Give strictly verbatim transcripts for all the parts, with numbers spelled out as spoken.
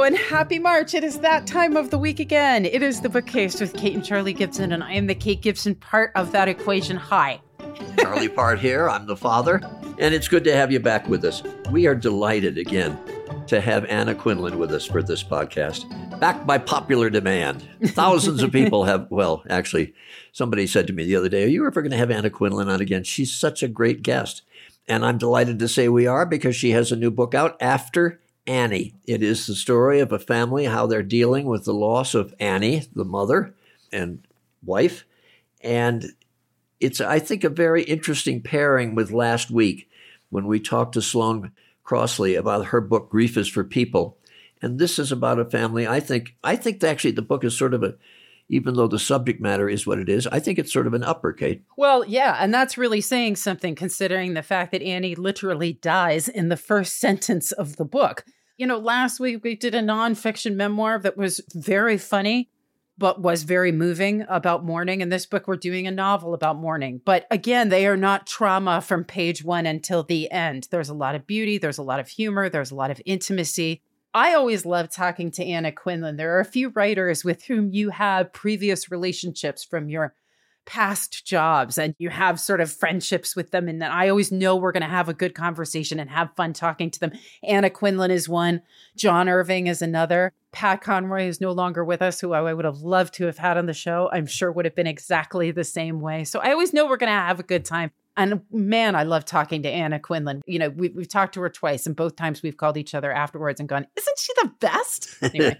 and happy March. It is that time of the week again. It is the Bookcase with Kate and Charlie Gibson, and I am the Kate Gibson part of that equation. Hi. Charlie Part here. I'm the father, and it's good to have you back with us. We are delighted again to have Anna Quindlen with us for this podcast, backed by popular demand. Thousands of people have, well, actually, somebody said to me the other day, are you ever going to have Anna Quindlen on again? She's such a great guest. And I'm delighted to say we are, because she has a new book out, After Annie. It is the story of a family, how they're dealing with the loss of Annie, the mother and wife. And it's, I think, a very interesting pairing with last week when we talked to Sloane Crossley about her book, Grief is for People. And this is about a family. I think, I think actually the book is sort of a, even though the subject matter is what it is, I think it's sort of an upper, Kate. Well, yeah, and that's really saying something, considering the fact that Annie literally dies in the first sentence of the book. You know, last week we did a nonfiction memoir that was very funny, but was very moving about mourning. In this book, we're doing a novel about mourning. But again, they are not trauma from page one until the end. There's a lot of beauty. There's a lot of humor. There's a lot of intimacy. I always love talking to Anna Quindlen. There are a few writers with whom you have previous relationships from your past jobs, and you have sort of friendships with them. And then I always know we're going to have a good conversation and have fun talking to them. Anna Quindlen is one. John Irving is another. Pat Conroy is no longer with us, who I would have loved to have had on the show. I'm sure would have been exactly the same way. So I always know we're going to have a good time. And man, I love talking to Anna Quindlen. You know, we, we've talked to her twice, and both times we've called each other afterwards and gone, isn't she the best? Anyway.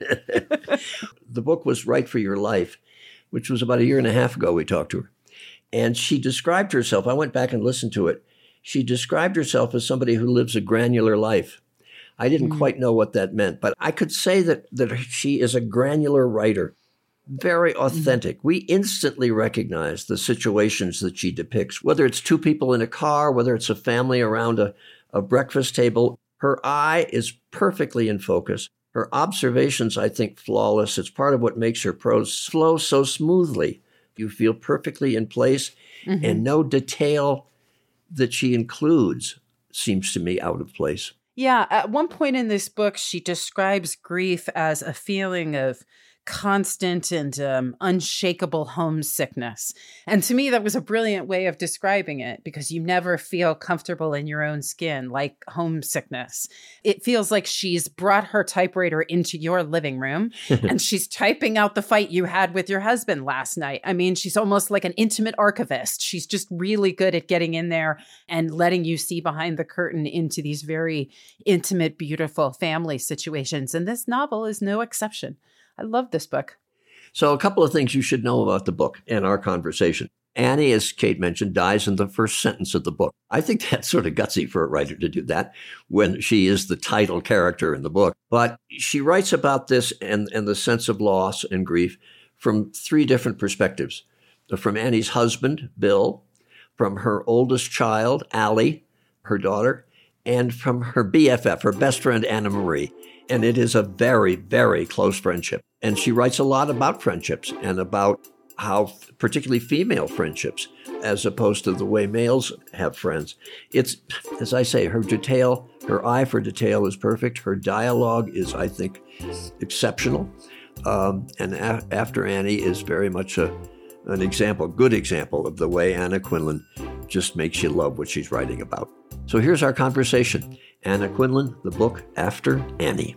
The book was Right for Your Life, which was about a year and a half ago we talked to her. And she described herself, I went back and listened to it. She described herself as somebody who lives a granular life. I didn't mm. quite know what that meant, but I could say that, that she is a granular writer. Very authentic. Mm-hmm. We instantly recognize the situations that she depicts, whether it's two people in a car, whether it's a family around a, a breakfast table. Her eye is perfectly in focus. Her observations, I think, flawless. It's part of what makes her prose flow so smoothly. You feel perfectly in place, mm-hmm. and no detail that she includes seems to me out of place. Yeah. At one point in this book, she describes grief as a feeling of constant and um, unshakable homesickness. And to me, that was a brilliant way of describing it, because you never feel comfortable in your own skin, like homesickness. It feels like she's brought her typewriter into your living room and she's typing out the fight you had with your husband last night. I mean, she's almost like an intimate archivist. She's just really good at getting in there and letting you see behind the curtain into these very intimate, beautiful family situations. And this novel is no exception. I love this book. So a couple of things you should know about the book and our conversation. Annie, as Kate mentioned, dies in the first sentence of the book. I think that's sort of gutsy for a writer to do that when she is the title character in the book. But she writes about this and, and the sense of loss and grief from three different perspectives. From Annie's husband, Bill, from her oldest child, Allie, her daughter, and from her B F F, her best friend, Anna Marie. And it is a very, very close friendship. And she writes a lot about friendships and about how, particularly female friendships, as opposed to the way males have friends. It's, as I say, her detail, her eye for detail is perfect. Her dialogue is, I think, exceptional. Um, and a- After Annie is very much a, an example, good example of the way Anna Quindlen just makes you love what she's writing about. So here's our conversation. Anna Quindlen, the book After Annie.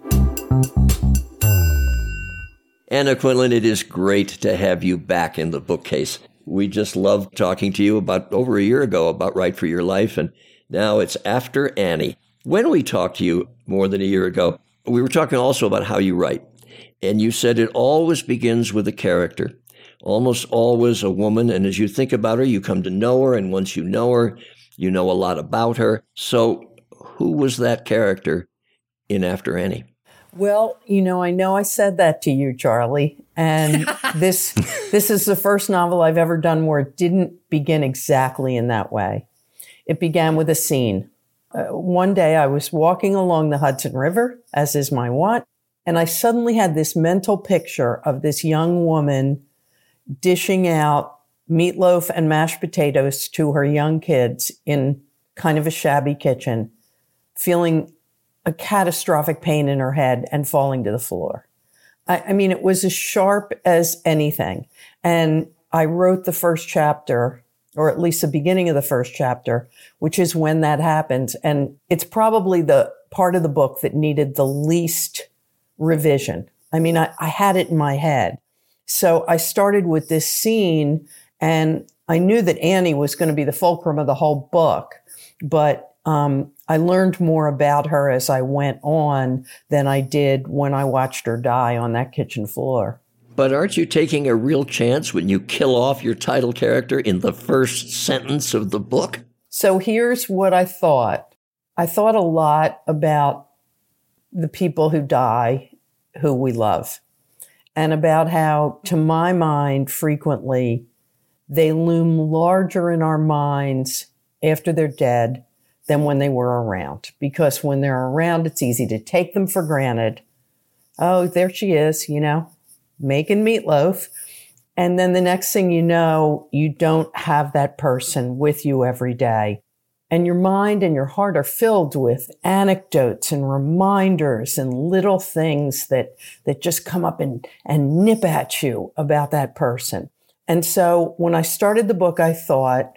Anna Quindlen, it is great to have you back in the bookcase. We just loved talking to you about over a year ago about Right for Your Life, and now it's After Annie. When we talked to you more than a year ago, we were talking also about how you write, and you said it always begins with a character, almost always a woman, and as you think about her, you come to know her, and once you know her, you know a lot about her. So who was that character in After Annie? Well, you know, I know I said that to you, Charlie, and this this is the first novel I've ever done where it didn't begin exactly in that way. It began with a scene. Uh, one day I was walking along the Hudson River, as is my wont, and I suddenly had this mental picture of this young woman dishing out meatloaf and mashed potatoes to her young kids in kind of a shabby kitchen, feeling a catastrophic pain in her head and falling to the floor. I, I mean, it was as sharp as anything. And I wrote the first chapter, or at least the beginning of the first chapter, which is when that happens. And it's probably the part of the book that needed the least revision. I mean, I, I had it in my head. So I started with this scene, and I knew that Annie was going to be the fulcrum of the whole book. But um, I learned more about her as I went on than I did when I watched her die on that kitchen floor. But aren't you taking a real chance when you kill off your title character in the first sentence of the book? So here's what I thought. I thought a lot about the people who die, who we love, and about how, to my mind, frequently they loom larger in our minds after they're dead than when they were around. Because when they're around, it's easy to take them for granted. Oh, there she is, you know, making meatloaf. And then the next thing you know, you don't have that person with you every day. And your mind and your heart are filled with anecdotes and reminders and little things that, that just come up and, and nip at you about that person. And so when I started the book, I thought,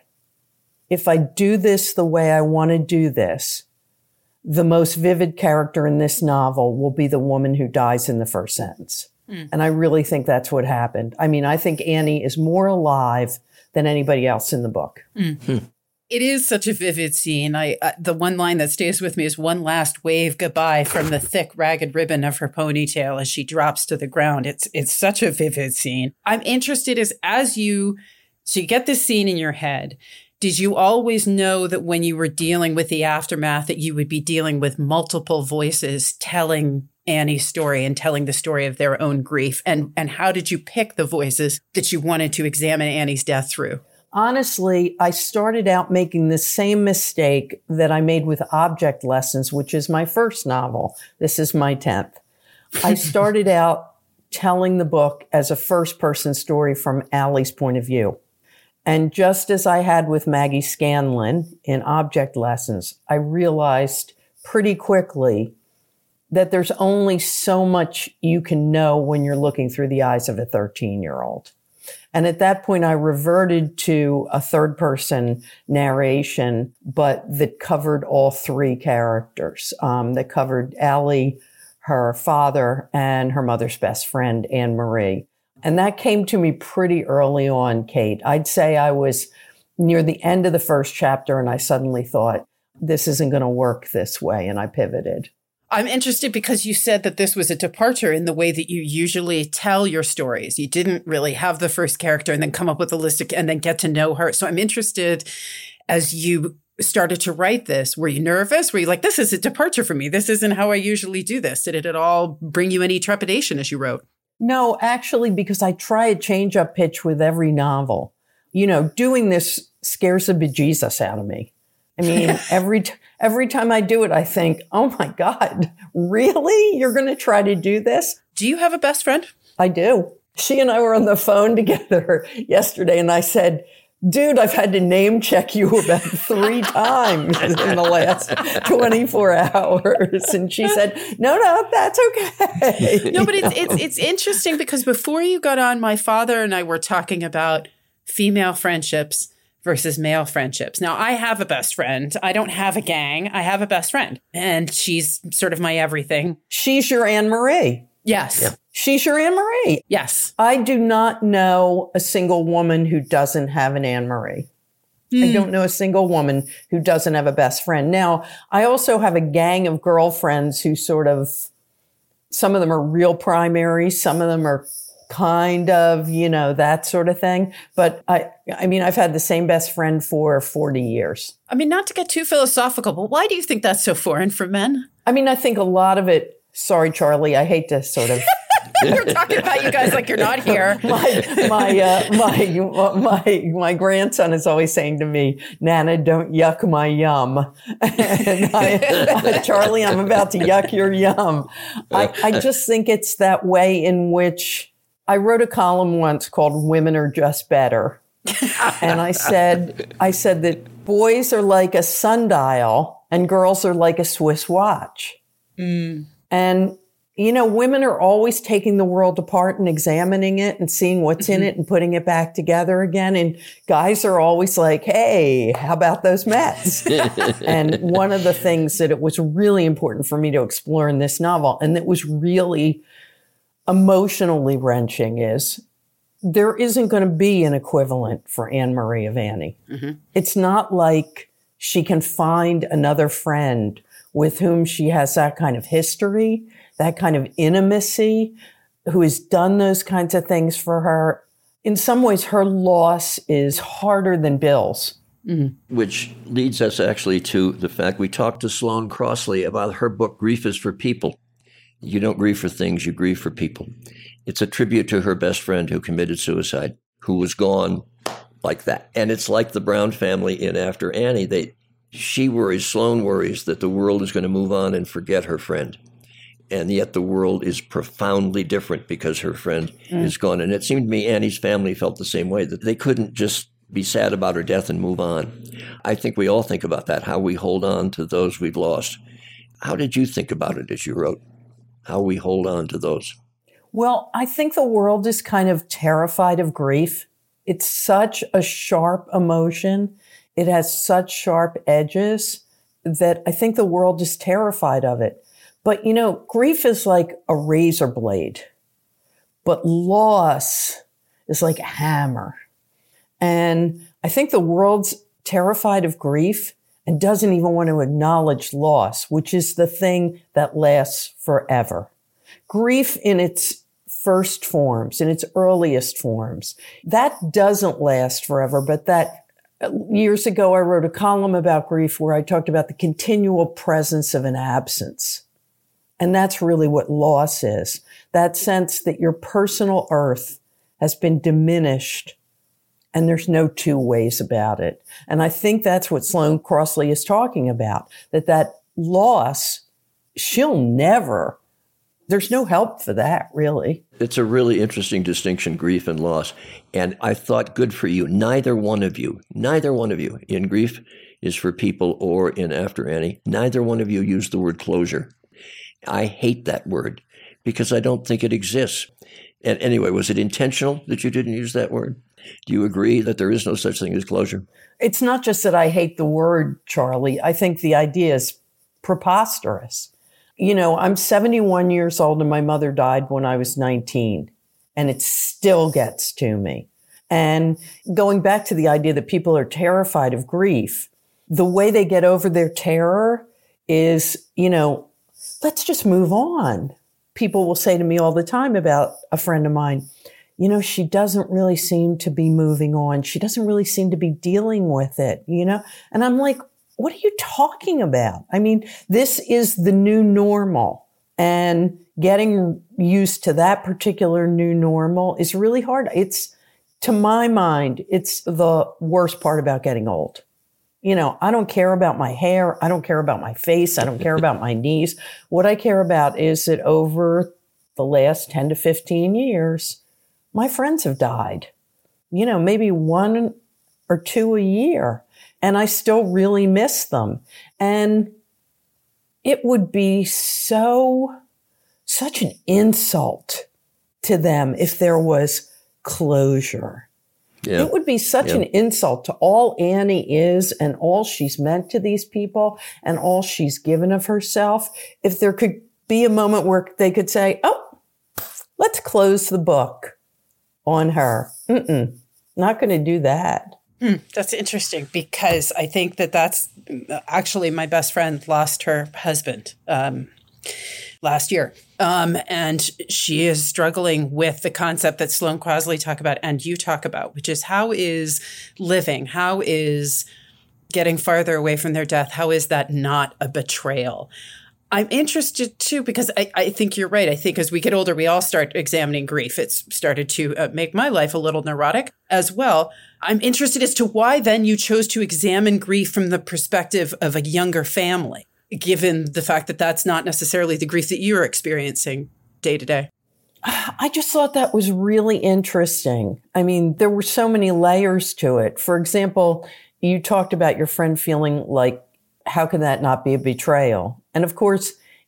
if I do this the way I want to do this, the most vivid character in this novel will be the woman who dies in the first sentence. Mm. And I really think that's what happened. I mean, I think Annie is more alive than anybody else in the book. Mm. It is such a vivid scene. I uh, the one line that stays with me is one last wave goodbye from the thick, ragged ribbon of her ponytail as she drops to the ground. It's it's such a vivid scene. I'm interested as as you so you get this scene in your head. Did you always know that when you were dealing with the aftermath that you would be dealing with multiple voices telling Annie's story and telling the story of their own grief? And and how did you pick the voices that you wanted to examine Annie's death through? Honestly, I started out making the same mistake that I made with Object Lessons, which is my first novel. This is my tenth. I started out telling the book as a first-person story from Allie's point of view. And just as I had with Maggie Scanlon in Object Lessons, I realized pretty quickly that there's only so much you can know when you're looking through the eyes of a thirteen-year-old. And at that point, I reverted to a third-person narration, but that covered all three characters, um, that covered Allie, her father, and her mother's best friend, Anne Marie. And that came to me pretty early on, Kate. I'd say I was near the end of the first chapter, and I suddenly thought, this isn't going to work this way, and I pivoted. I'm interested because you said that this was a departure in the way that you usually tell your stories. You didn't really have the first character and then come up with a list of, and then get to know her. So I'm interested, as you started to write this, were you nervous? Were you like, this is a departure for me? This isn't how I usually do this. Did it at all bring you any trepidation as you wrote? No, actually, because I try a change-up pitch with every novel. You know, doing this scares the bejesus out of me. I mean, every t- every time I do it, I think, oh my God, really? You're going to try to do this? Do you have a best friend? I do. She and I were on the phone together yesterday, and I said, dude, I've had to name check you about three times in the last twenty-four hours. And she said, no, no, that's okay. No, but it's, it's, it's interesting because before you got on, my father and I were talking about female friendships versus male friendships. Now, I have a best friend. I don't have a gang. I have a best friend. And she's sort of my everything. She's your Anne Marie. Yes. Yeah. She's your Anne Marie. Yes. I do not know a single woman who doesn't have an Anne Marie. Mm. I don't know a single woman who doesn't have a best friend. Now, I also have a gang of girlfriends who sort of, some of them are real primary, some of them are kind of, you know, that sort of thing. But I, I mean, I've had the same best friend for forty years. I mean, not to get too philosophical, but why do you think that's so foreign for men? I mean, I think a lot of it, sorry, Charlie, I hate to sort of. We're talking about you guys like you're not here. my, my, uh, my, my, my grandson is always saying to me, Nana, don't yuck my yum. And I, Charlie, I'm about to yuck your yum. I, I just think it's that way in which I wrote a column once called Women Are Just Better. And I said, I said that boys are like a sundial and girls are like a Swiss watch. Mm. And, you know, women are always taking the world apart and examining it and seeing what's mm-hmm. in it and putting it back together again. And guys are always like, hey, how about those Mets? And one of the things that it was really important for me to explore in this novel, and that was really emotionally wrenching, is there isn't going to be an equivalent for Anne Marie of Annie. Mm-hmm. It's not like she can find another friend with whom she has that kind of history, that kind of intimacy, who has done those kinds of things for her. In some ways, her loss is harder than Bill's. Mm-hmm. Which leads us actually to the fact we talked to Sloane Crossley about her book, Grief is for People. You don't grieve for things, you grieve for people. It's a tribute to her best friend who committed suicide, who was gone like that. And it's like the Brown family in After Annie. They, she worries, Sloane worries that the world is going to move on and forget her friend. And yet the world is profoundly different because her friend mm. is gone. And it seemed to me Annie's family felt the same way, that they couldn't just be sad about her death and move on. I think we all think about that, how we hold on to those we've lost. How did you think about it as you wrote? How we hold on to those? Well, I think the world is kind of terrified of grief. It's such a sharp emotion. It has such sharp edges that I think the world is terrified of it. But, you know, grief is like a razor blade, but loss is like a hammer. And I think the world's terrified of grief and doesn't even want to acknowledge loss, which is the thing that lasts forever. Grief in its first forms, in its earliest forms, that doesn't last forever. But that years ago, I wrote a column about grief where I talked about the continual presence of an absence. And that's really what loss is. That sense that your personal earth has been diminished and there's no two ways about it. And I think that's what Sloane Crossley is talking about, that that loss, she'll never, there's no help for that, really. It's a really interesting distinction, grief and loss. And I thought, good for you. Neither one of you, neither one of you in Grief is for People or in After Annie, neither one of you used the word closure. I hate that word because I don't think it exists. And anyway, was it intentional that you didn't use that word? Do you agree that there is no such thing as closure? It's not just that I hate the word, Charlie. I think the idea is preposterous. You know, I'm seventy-one years old and my mother died when I was nineteen, and it still gets to me. And going back to the idea that people are terrified of grief, the way they get over their terror is, you know, let's just move on. People will say to me all the time about a friend of mine, you know, she doesn't really seem to be moving on. She doesn't really seem to be dealing with it, you know? And I'm like, what are you talking about? I mean, this is the new normal. And getting used to that particular new normal is really hard. It's, to my mind, it's the worst part about getting old. You know, I don't care about my hair. I don't care about my face. I don't care about my knees. What I care about is that over the last ten to fifteen years, my friends have died, you know, maybe one or two a year, and I still really miss them. And it would be so, such an insult to them if there was closure. Yeah. It would be such yeah. an insult to all Annie is and all she's meant to these people and all she's given of herself if there could be a moment where they could say, oh, let's close the book on her. Mm-mm, not going to do that. Mm, that's interesting because I think that that's actually my best friend lost her husband um, last year. Um, and she is struggling with the concept that Sloane Crossley talk about and you talk about, which is how is living, how is getting farther away from their death, how is that not a betrayal? I'm interested too, because I, I think you're right. I think as we get older, we all start examining grief. It's started to uh, make my life a little neurotic as well. I'm interested as to why then you chose to examine grief from the perspective of a younger family, given the fact that that's not necessarily the grief that you're experiencing day to day. I just thought that was really interesting. I mean, there were so many layers to it. For example, you talked about your friend feeling like, how can that not be a betrayal? And of course,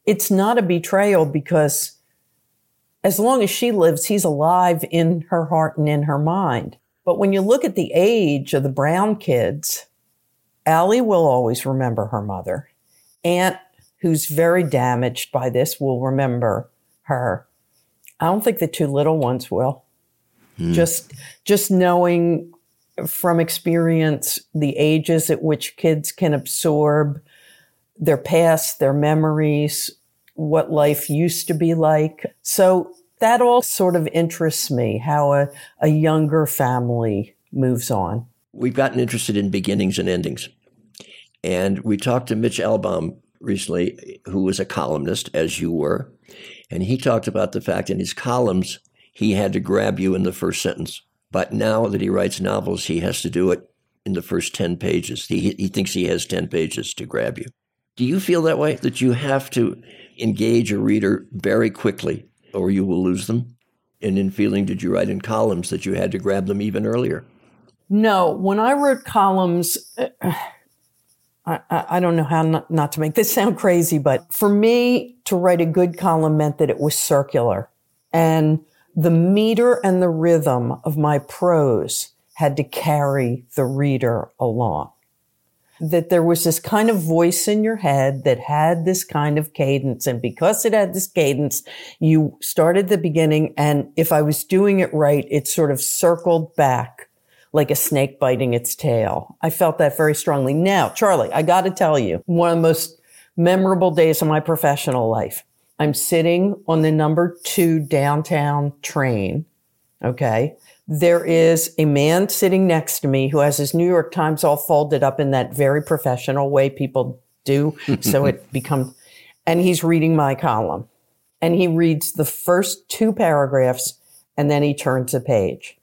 it's not a betrayal because as long as she lives, he's alive in her heart and in her mind. But when you look at the age of the Brown kids, Allie will always remember her mother. Aunt, who's very damaged by this, will remember her. I don't think the two little ones will. Hmm. Just, just knowing from experience the ages at which kids can absorb their past, their memories, what life used to be like. So that all sort of interests me, how a, a younger family moves on. We've gotten interested in beginnings and endings. And we talked to Mitch Albom recently, who was a columnist, as you were. And he talked about the fact in his columns, he had to grab you in the first sentence. But now that he writes novels, he has to do it in the first ten pages. He, he thinks he has ten pages to grab you. Do you feel that way, that you have to engage a reader very quickly or you will lose them? And in feeling, did you write in columns that you had to grab them even earlier? No, when I wrote columns, uh, I, I don't know how not, not to make this sound crazy, but for me to write a good column meant that it was circular. And the meter and the rhythm of my prose had to carry the reader along. That there was this kind of voice in your head that had this kind of cadence. And because it had this cadence, you started the beginning. And if I was doing it right, it sort of circled back like a snake biting its tail. I felt that very strongly. Now, Charlie, I got to tell you, one of the most memorable days of my professional life. I'm sitting on the number two downtown train. Okay. There is a man sitting next to me who has his New York Times all folded up in that very professional way people do. So it becomes, and he's reading my column. And he reads the first two paragraphs and then he turns a page.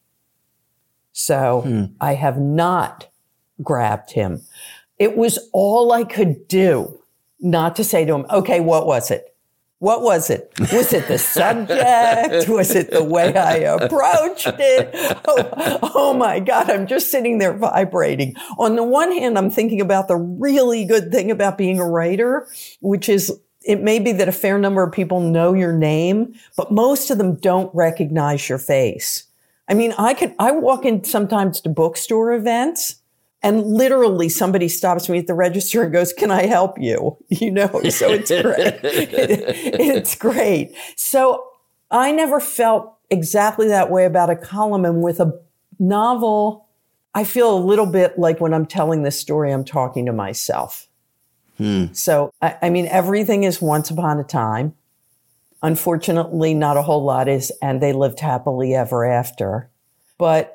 So hmm. I have not grabbed him. It was all I could do not to say to him, okay, what was it? What was it? Was it the subject? Was it the way I approached it? Oh, oh my God, I'm just sitting there vibrating. On the one hand, I'm thinking about the really good thing about being a writer, which is it may be that a fair number of people know your name, but most of them don't recognize your face. I mean, I can, I walk in sometimes to bookstore events and literally somebody stops me at the register and goes, can I help you? You know, so it's great. It's great. So I never felt exactly that way about a column. And with a novel, I feel a little bit like when I'm telling this story, I'm talking to myself. Hmm. So, I, I mean, everything is once upon a time. Unfortunately, not a whole lot is, and they lived happily ever after. But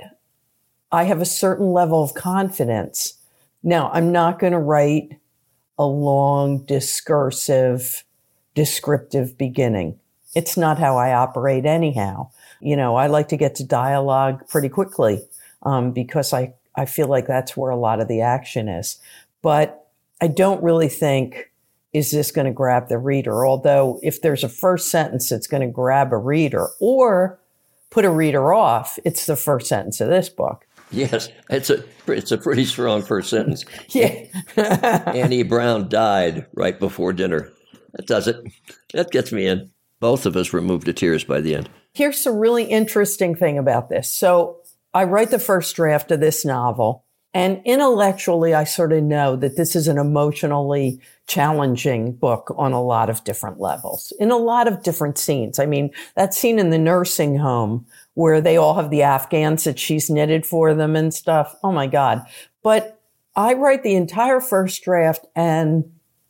I have a certain level of confidence. Now, I'm not going to write a long, discursive, descriptive beginning. It's not how I operate anyhow. You know, I like to get to dialogue pretty quickly um, because I, I feel like that's where a lot of the action is. But I don't really think, is this going to grab the reader? Although if there's a first sentence that's going to grab a reader or put a reader off, it's the first sentence of this book. Yes, it's a it's a pretty strong first sentence. Yeah. Annie Brown died right before dinner. That does it. That gets me in. Both of us were moved to tears by the end. Here's the really interesting thing about this. So I write the first draft of this novel, and intellectually I sort of know that this is an emotionally challenging book on a lot of different levels, in a lot of different scenes. I mean, that scene in the nursing home where they all have the Afghans that she's knitted for them and stuff. Oh my God. But I write the entire first draft and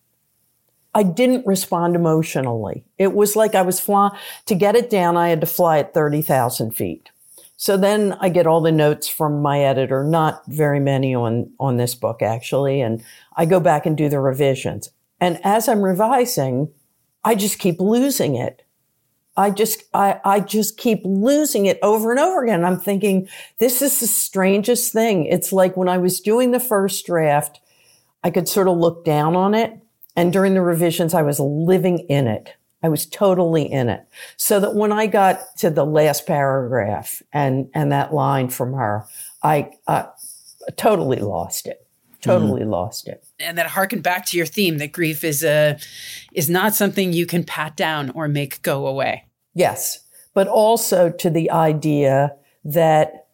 I didn't respond emotionally. It was like I was flying, to get it down, I had to fly at thirty thousand feet. So then I get all the notes from my editor, not very many on, on this book actually. And I go back and do the revisions. And as I'm revising, I just keep losing it. I just, I, I just keep losing it over and over again. I'm thinking, this is the strangest thing. It's like when I was doing the first draft, I could sort of look down on it. And during the revisions, I was living in it. I was totally in it. So that when I got to the last paragraph and, and that line from her, I uh, totally lost it. Totally mm. lost it. And that harken back to your theme that grief is a is not something you can pat down or make go away. Yes, but also to the idea that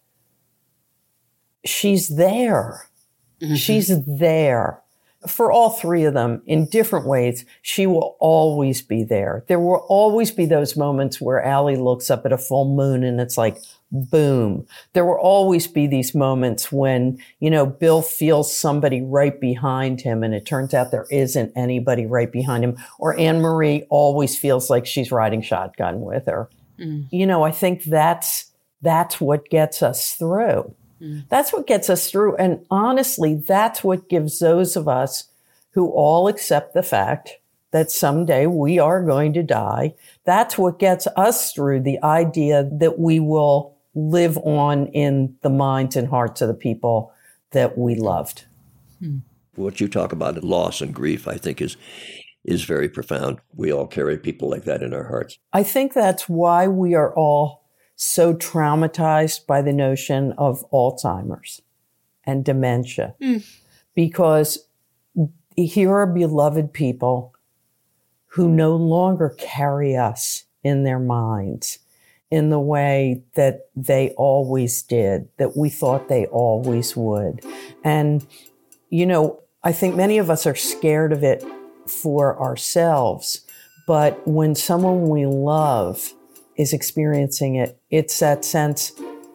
she's there. Mm-hmm. She's there. For all three of them, in different ways, she will always be there. There will always be those moments where Allie looks up at a full moon and it's like, boom. There will always be these moments when, you know, Bill feels somebody right behind him and it turns out there isn't anybody right behind him. Or Anne-Marie always feels like she's riding shotgun with her. Mm. You know, I think that's, that's what gets us through. Mm. That's what gets us through. And honestly, that's what gives those of us who all accept the fact that someday we are going to die. That's what gets us through the idea that we will live on in the minds and hearts of the people that we loved. Hmm. What you talk about in loss and grief, I think is is very profound. We all carry people like that in our hearts. I think that's why we are all so traumatized by the notion of Alzheimer's and dementia. Mm. Because here are beloved people who no longer carry us in their minds in the way that they always did, that we thought they always would. And, you know, I think many of us are scared of it for ourselves, but when someone we love is experiencing it, it's that sense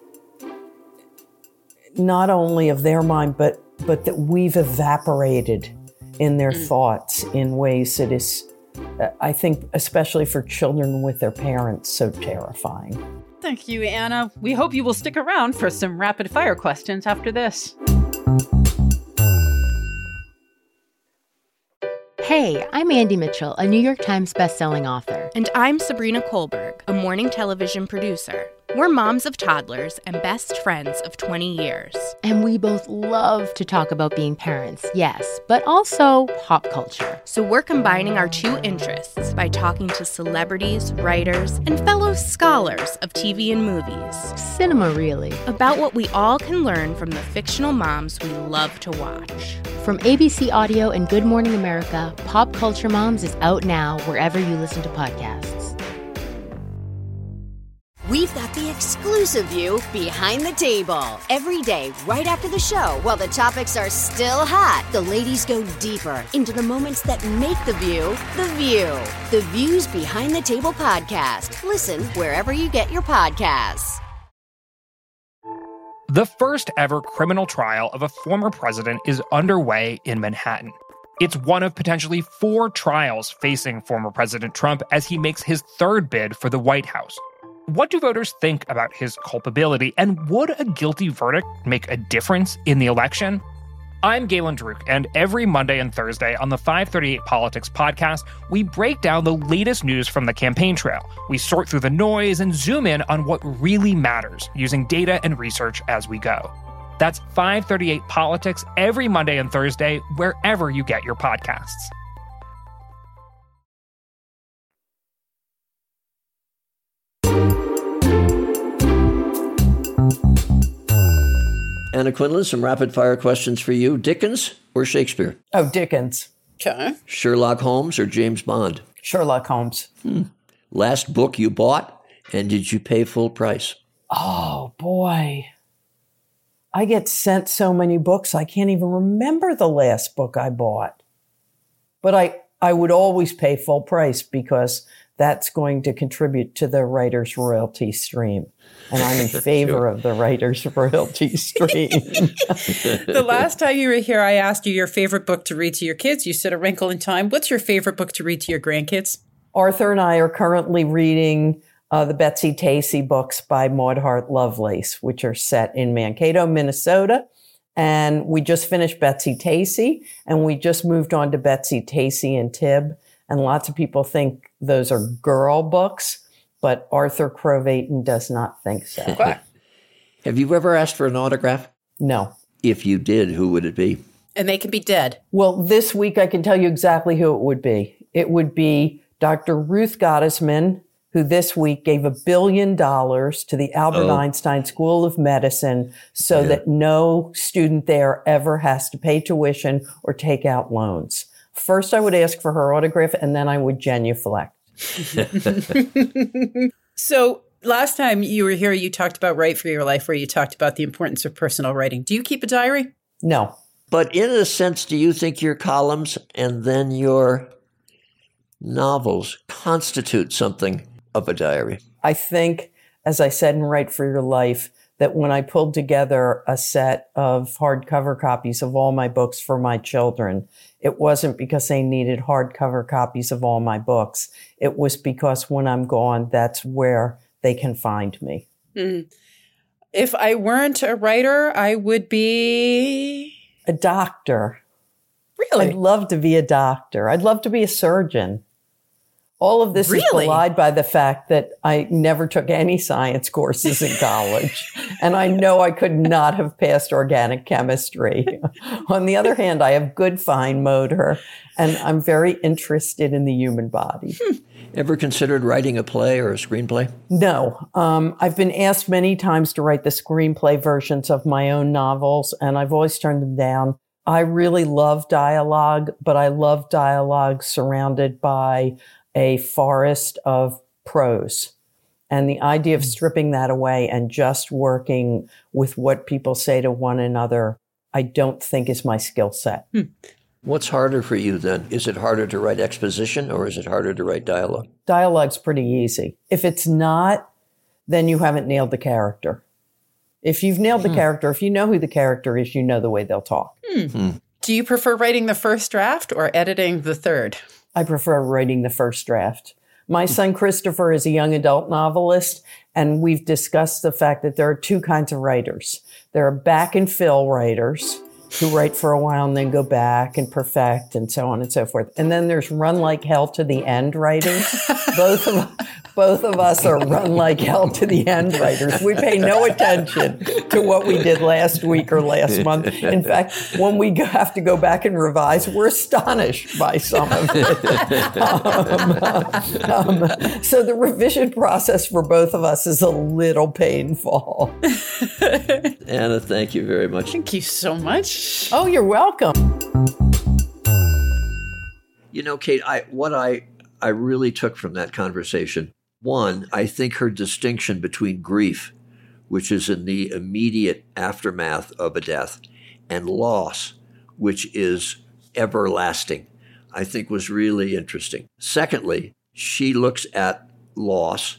not only of their mind, but but that we've evaporated in their mm. thoughts in ways that is, I think, especially for children with their parents, so terrifying. Thank you, Anna. We hope you will stick around for some rapid fire questions after this. Hey, I'm Andy Mitchell, a New York Times bestselling author. And I'm Sabrina Kohlberg, a morning television producer. We're moms of toddlers and best friends of twenty years. And we both love to talk about being parents, yes, but also pop culture. So we're combining our two interests by talking to celebrities, writers, and fellow scholars of T V and movies. Cinema, really. About what we all can learn from the fictional moms we love to watch. From A B C Audio and Good Morning America, Pop Culture Moms is out now wherever you listen to podcasts. We've got the exclusive view behind the table. Every day, right after the show, while the topics are still hot, the ladies go deeper into the moments that make the view the view. The Views Behind the Table podcast. Listen wherever you get your podcasts. The first ever criminal trial of a former president is underway in Manhattan. It's one of potentially four trials facing former President Trump as he makes his third bid for the White House. What do voters think about his culpability, and would a guilty verdict make a difference in the election? I'm Galen Druk, and every Monday and Thursday on the five thirty-eight Politics podcast, we break down the latest news from the campaign trail. We sort through the noise and zoom in on what really matters, using data and research as we go. That's five thirty-eight Politics every Monday and Thursday, wherever you get your podcasts. Anna Quindlen, some rapid-fire questions for you. Dickens or Shakespeare? Oh, Dickens. Okay. Sherlock Holmes or James Bond? Sherlock Holmes. Hmm. Last book you bought, and did you pay full price? Oh, boy. I get sent so many books, I can't even remember the last book I bought. But I, I would always pay full price because that's going to contribute to the writer's royalty stream. And I'm in favor sure. of the writer's royalty stream. The last time you were here, I asked you your favorite book to read to your kids. You said A Wrinkle in Time. What's your favorite book to read to your grandkids? Arthur and I are currently reading uh, the Betsy Tacy books by Maud Hart Lovelace, which are set in Mankato, Minnesota. And we just finished Betsy Tacy, and we just moved on to Betsy Tacy and Tib. And lots of people think those are girl books, but Arthur Crowayton does not think so. Have you ever asked for an autograph? No. If you did, who would it be? And they can be dead. Well, this week I can tell you exactly who it would be. It would be Doctor Ruth Gottesman, who this week gave a billion dollars to the Albert Oh. Einstein School of Medicine so Yeah. that no student there ever has to pay tuition or take out loans. First, I would ask for her autograph, and then I would genuflect. So last time you were here, you talked about Write for Your Life, where you talked about the importance of personal writing. Do you keep a diary? No. But in a sense, do you think your columns and then your novels constitute something of a diary? I think, as I said in Write for Your Life, that when I pulled together a set of hardcover copies of all my books for my children, it wasn't because they needed hardcover copies of all my books. It was because when I'm gone, that's where they can find me. Mm. If I weren't a writer, I would be A doctor. Really? I'd love to be a doctor. I'd love to be a surgeon. All of this Really? is belied by the fact that I never took any science courses in college. And I know I could not have passed organic chemistry. On the other hand, I have good fine motor, and I'm very interested in the human body. Ever considered writing a play or a screenplay? No. Um, I've been asked many times to write the screenplay versions of my own novels, and I've always turned them down. I really love dialogue, but I love dialogue surrounded by a forest of prose. And the idea of stripping that away and just working with what people say to one another, I don't think is my skill set. Hmm. What's harder for you then? Is it harder to write exposition or is it harder to write dialogue? Dialogue's pretty easy. If it's not, then you haven't nailed the character. If you've nailed the Hmm. character, if you know who the character is, you know the way they'll talk. Hmm. Hmm. Do you prefer writing the first draft or editing the third? I prefer writing the first draft. My son Christopher is a young adult novelist, and we've discussed the fact that there are two kinds of writers. There are back and fill writers who write for a while and then go back and perfect and so on and so forth. And then there's run like hell to the end writers. both of both of us are run like hell to the end writers. We pay no attention to what we did last week or last month. In fact, when we go- have to go back and revise, we're astonished by some of it. um, um, so the revision process for both of us is a little painful. Anna, thank you very much. Thank you so much. Oh, you're welcome. You know, Kate, I what I I really took from that conversation, one, I think her distinction between grief, which is in the immediate aftermath of a death, and loss, which is everlasting, I think was really interesting. Secondly, she looks at loss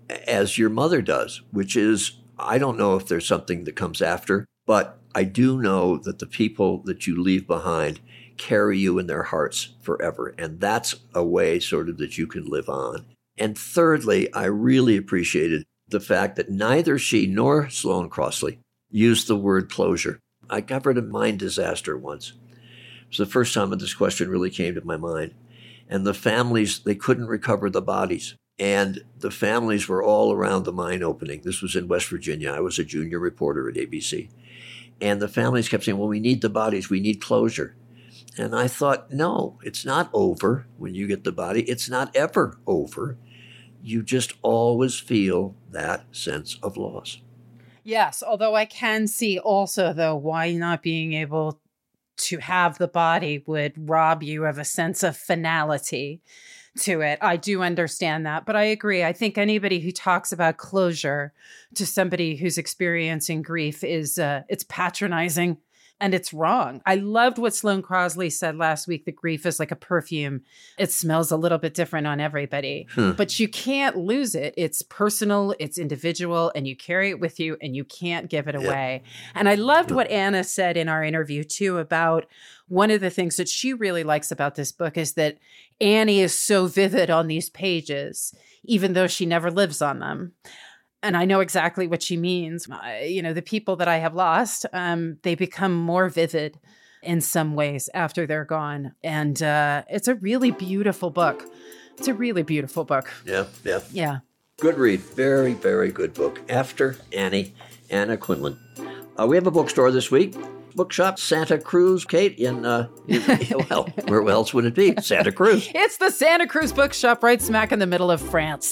as your mother does, which is, I don't know if there's something that comes after, but I do know that the people that you leave behind carry you in their hearts forever. And that's a way sort of that you can live on. And thirdly, I really appreciated the fact that neither she nor Sloane Crossley used the word closure. I covered a mine disaster once. It was the first time that this question really came to my mind. And the families, they couldn't recover the bodies. And the families were all around the mine opening. This was in West Virginia. I was a junior reporter at A B C. And the families kept saying, well, we need the bodies. We need closure. And I thought, no, it's not over when you get the body. It's not ever over. You just always feel that sense of loss. Yes, although I can see also, though, why not being able to have the body would rob you of a sense of finality to it. I do understand that, but I agree. I think anybody who talks about closure to somebody who's experiencing grief is, uh, it's patronizing. And it's wrong. I loved what Sloane Crossley said last week, that grief is like a perfume. It smells a little bit different on everybody, Hmm. but you can't lose it. It's personal, it's individual, and you carry it with you and you can't give it Yeah. away. And I loved what Anna said in our interview too about one of the things that she really likes about this book is that Annie is so vivid on these pages, even though she never lives on them. And I know exactly what she means. I, you know, the people that I have lost, um, they become more vivid in some ways after they're gone. And uh, it's a really beautiful book. It's a really beautiful book. Yeah, yeah. Yeah. Good read. Very, very good book. After Annie, Anna Quinlan. Uh, we have a bookstore this week. Bookshop Santa Cruz, Kate, in, uh, in well, where else would it be? Santa Cruz. It's the Santa Cruz Bookshop right smack in the middle of France.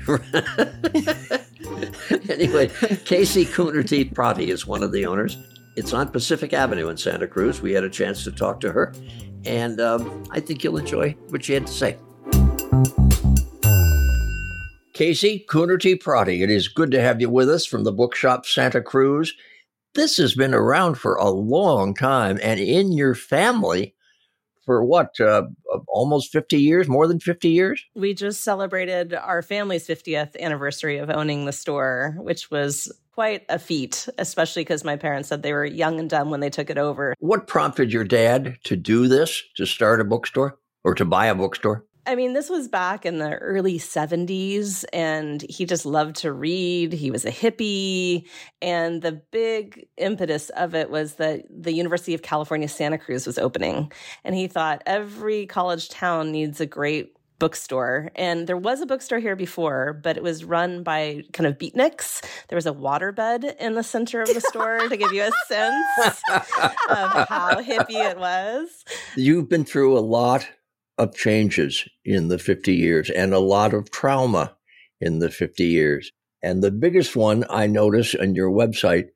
Anyway, Casey Coonerty Prati is one of the owners. It's on Pacific Avenue in Santa Cruz. We had a chance to talk to her, and um, I think you'll enjoy what she had to say. Casey Coonerty Prati, it is good to have you with us from the Bookshop Santa Cruz. This has been around for a long time, and in your family for what, uh, almost fifty years, more than fifty years? We just celebrated our family's fiftieth anniversary of owning the store, which was quite a feat, especially because my parents said they were young and dumb when they took it over. What prompted your dad to do this, to start a bookstore or to buy a bookstore? I mean, this was back in the early seventies, and he just loved to read. He was a hippie, and the big impetus of it was that the University of California, Santa Cruz was opening, and he thought every college town needs a great bookstore. And there was a bookstore here before, but it was run by kind of beatniks. There was a waterbed in the center of the store to give you a sense of how hippie it was. You've been through a lot of changes in the fifty years and a lot of trauma in the fifty years. And the biggest one I notice on your website,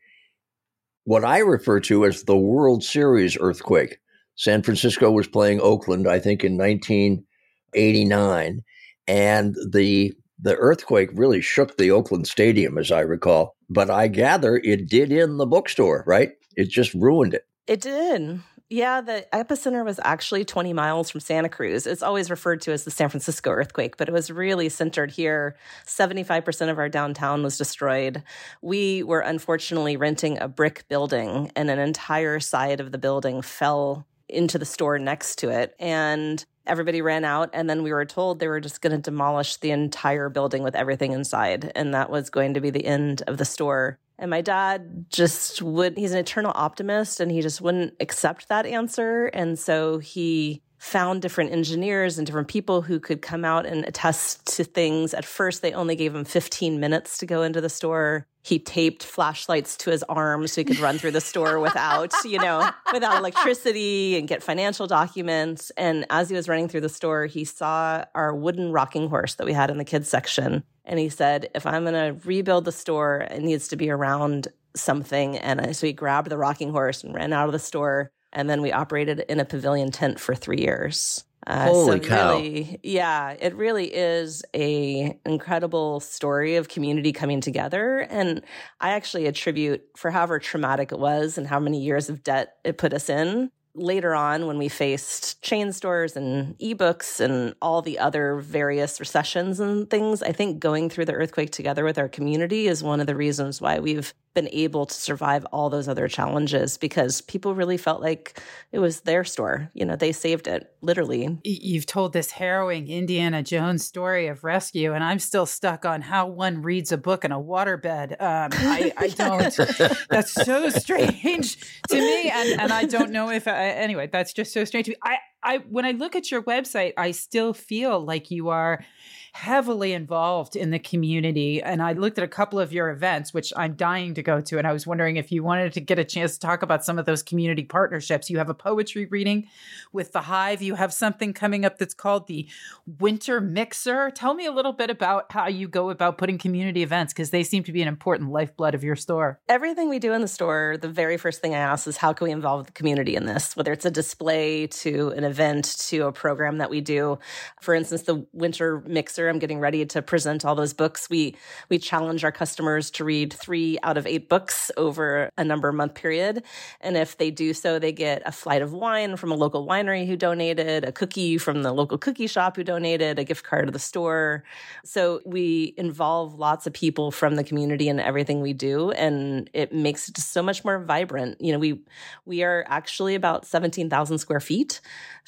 what I refer to as the World Series earthquake. San Francisco was playing Oakland, I think, in nineteen eighty-nine. And the the earthquake really shook the Oakland Stadium, as I recall. But I gather it did in the bookstore, right? It just ruined it. It did. Yeah, the epicenter was actually twenty miles from Santa Cruz. It's always referred to as the San Francisco earthquake, but it was really centered here. seventy-five percent of our downtown was destroyed. We were unfortunately renting a brick building, and an entire side of the building fell into the store next to it. And everybody ran out, and then we were told they were just going to demolish the entire building with everything inside, and that was going to be the end of the store. And my dad just would, he's an eternal optimist, and he just wouldn't accept that answer. And so he found different engineers and different people who could come out and attest to things. At first, they only gave him fifteen minutes to go into the store. He taped flashlights to his arms so he could run through the store without, you know, without electricity and get financial documents. And as he was running through the store, he saw our wooden rocking horse that we had in the kids section. And he said, if I'm going to rebuild the store, it needs to be around something. And so he grabbed the rocking horse and ran out of the store. And then we operated in a pavilion tent for three years. Uh, Holy so cow. Really, yeah, it really is a incredible story of community coming together. And I actually attribute, for however traumatic it was and how many years of debt it put us in, later on when we faced chain stores and ebooks and all the other various recessions and things, I think going through the earthquake together with our community is one of the reasons why we've been able to survive all those other challenges, because people really felt like it was their store. You know, they saved it, literally. You've told this harrowing Indiana Jones story of rescue, and I'm still stuck on how one reads a book in a waterbed. Um, I, I don't. That's so strange to me, and, and I don't know if. I, anyway, that's just so strange to me. I, I, when I look at your website, I still feel like you are heavily involved in the community. And I looked at a couple of your events, which I'm dying to go to. And I was wondering if you wanted to get a chance to talk about some of those community partnerships. You have a poetry reading with the Hive. You have something coming up that's called the Winter Mixer. Tell me a little bit about how you go about putting community events, because they seem to be an important lifeblood of your store. Everything we do in the store, the very first thing I ask is, how can we involve the community in this? Whether it's a display to an event to a program that we do. For instance, the Winter Mixer, I'm getting ready to present all those books. We we challenge our customers to read three out of eight books over a number of month period. And if they do so, they get a flight of wine from a local winery who donated, a cookie from the local cookie shop who donated, a gift card to the store. So we involve lots of people from the community in everything we do, and it makes it just so much more vibrant. You know, we we are actually about seventeen thousand square feet.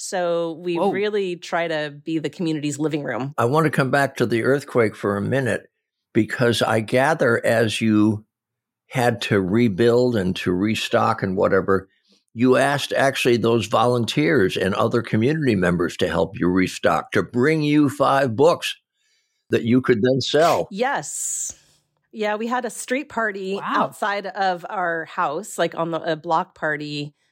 So we Whoa. really try to be the community's living room. I want to come back to the earthquake for a minute, because I gather as you had to rebuild and to restock and whatever, you asked actually those volunteers and other community members to help you restock, to bring you five books that you could then sell. Yes. Yeah, we had a street party Wow. outside of our house, like on the a block party.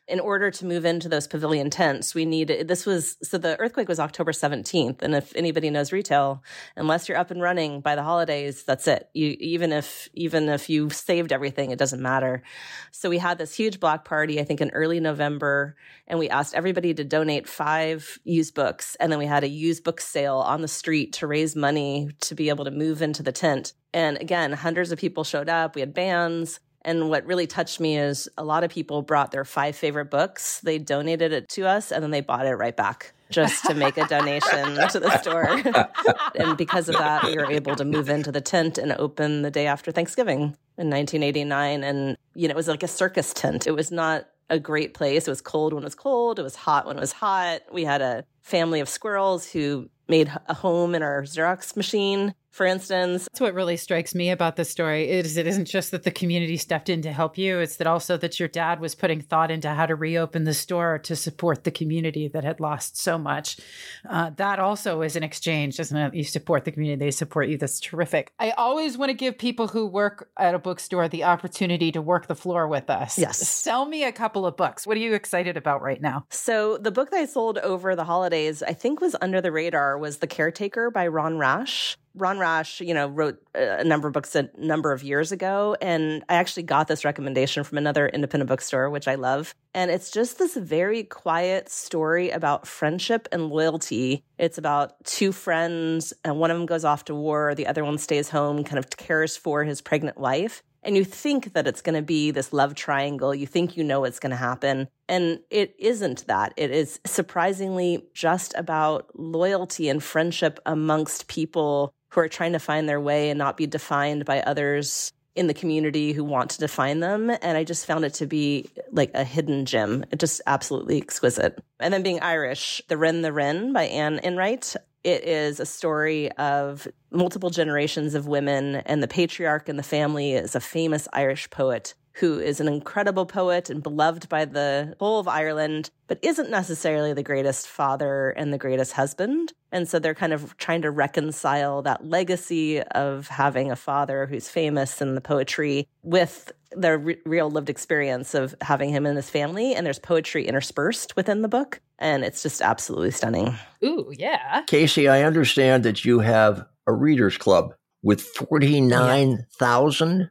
in order to move into those pavilion tents, we needed, this was, so the earthquake was October seventeenth. And if anybody knows retail, unless you're up and running by the holidays, that's it. You, even if, even if you saved everything, it doesn't matter. So we had this huge block party, I think in early November, and we asked everybody to donate five used books. And then we had a used book sale on the street to raise money to be able to move into the tent. And again, hundreds of people showed up. We had bands. And what really touched me is a lot of people brought their five favorite books. They donated it to us, and then they bought it right back just to make a donation to the store. And because of that, we were able to move into the tent and open the day after Thanksgiving in nineteen eighty-nine. And, you know, it was like a circus tent. It was not a great place. It was cold when it was cold. It was hot when it was hot. We had a family of squirrels who made a home in our Xerox machine, for instance. That's what really strikes me about the story is it isn't just that the community stepped in to help you. It's that also that your dad was putting thought into how to reopen the store to support the community that had lost so much. Uh, that also is an exchange, isn't it? You support the community, they support you. That's terrific. I always want to give people who work at a bookstore the opportunity to work the floor with us. Yes. Sell me a couple of books. What are you excited about right now? So the book that I sold over the holidays, I think was under the radar, was The Caretaker by Ron Rash. Ron Rash, you know, wrote a number of books a number of years ago. And I actually got this recommendation from another independent bookstore, which I love. And it's just this very quiet story about friendship and loyalty. It's about two friends, and one of them goes off to war. The other one stays home, kind of cares for his pregnant wife. And you think that it's going to be this love triangle. You think you know what's going to happen. And it isn't that. It is surprisingly just about loyalty and friendship amongst people who are trying to find their way and not be defined by others in the community who want to define them. And I just found it to be like a hidden gem. It just absolutely exquisite. And then being Irish, The Wren the Wren by Anne Enright. It is a story of multiple generations of women, and the patriarch in the family is a famous Irish poet who is an incredible poet and beloved by the whole of Ireland, but isn't necessarily the greatest father and the greatest husband. And so they're kind of trying to reconcile that legacy of having a father who's famous in the poetry with the re- real lived experience of having him in his family. And there's poetry interspersed within the book. And it's just absolutely stunning. Ooh, yeah. Casey, I understand that you have a readers club with forty-nine thousand yeah.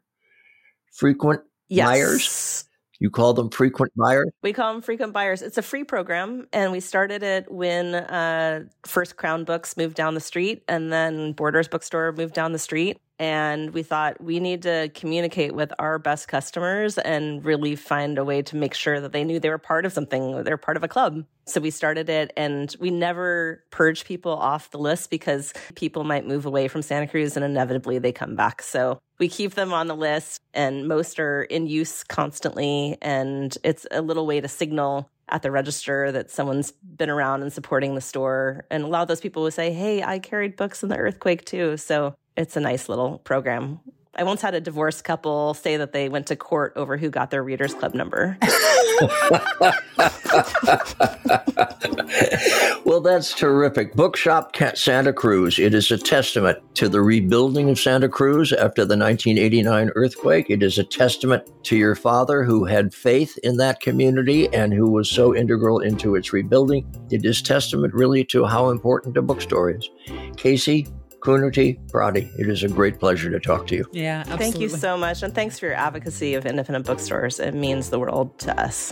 frequent yes. buyers. You call them frequent buyers? We call them frequent buyers. It's a free program, and we started it when uh, First Crown Books moved down the street, and then Borders Bookstore moved down the street. And we thought we need to communicate with our best customers and really find a way to make sure that they knew they were part of something, they're part of a club. So we started it, and we never purge people off the list because people might move away from Santa Cruz and inevitably they come back. So we keep them on the list, and most are in use constantly. And it's a little way to signal at the register that someone's been around and supporting the store. And a lot of those people will say, hey, I carried books in the earthquake too. So it's a nice little program. I once had a divorced couple say that they went to court over who got their Readers Club number. Well, that's terrific. Bookshop Santa Cruz. It is a testament to the rebuilding of Santa Cruz after the nineteen eighty-nine earthquake. It is a testament to your father who had faith in that community and who was so integral into its rebuilding. It is testament really to how important a bookstore is. Casey Coonerty Prati, it is a great pleasure to talk to you. Yeah, absolutely. Thank you so much. And thanks for your advocacy of independent bookstores. It means the world to us.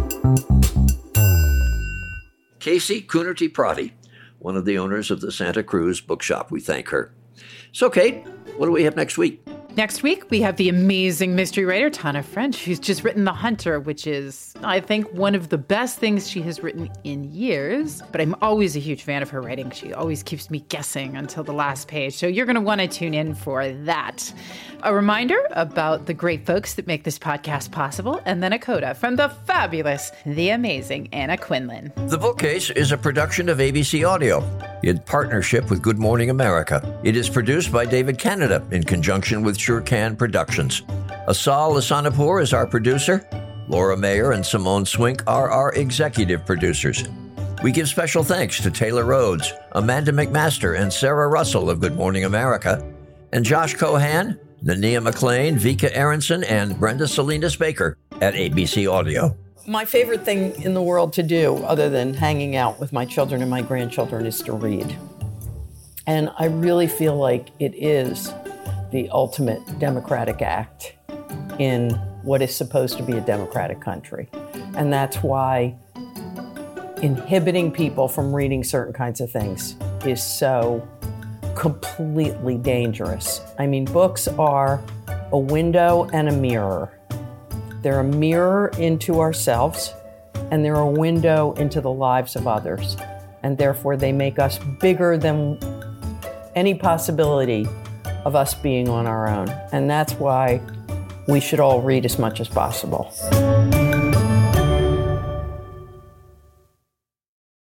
Casey Coonerty Prati, one of the owners of the Santa Cruz Bookshop. We thank her. So, Kate, what do we have next week? Next week, we have the amazing mystery writer, Tana French, who's just written The Hunter, which is, I think, one of the best things she has written in years. But I'm always a huge fan of her writing. She always keeps me guessing until the last page. So you're going to want to tune in for that. A reminder about the great folks that make this podcast possible, and then a coda from the fabulous, the amazing Anna Quinlan. The Bookcase is a production of A B C Audio in partnership with Good Morning America. It is produced by David Canada in conjunction with Sure Can Productions. Asal Lasanapur is our producer. Laura Mayer and Simone Swink are our executive producers. We give special thanks to Taylor Rhodes, Amanda McMaster, and Sarah Russell of Good Morning America, and Josh Cohan, Nania McLean, Vika Aronson, and Brenda Salinas Baker at A B C Audio. My favorite thing in the world to do, other than hanging out with my children and my grandchildren, is to read. And I really feel like it is the ultimate democratic act in what is supposed to be a democratic country. And that's why inhibiting people from reading certain kinds of things is so completely dangerous. I mean, books are a window and a mirror. They're a mirror into ourselves, and they're a window into the lives of others. And therefore, they make us bigger than any possibility of us being on our own. And that's why we should all read as much as possible.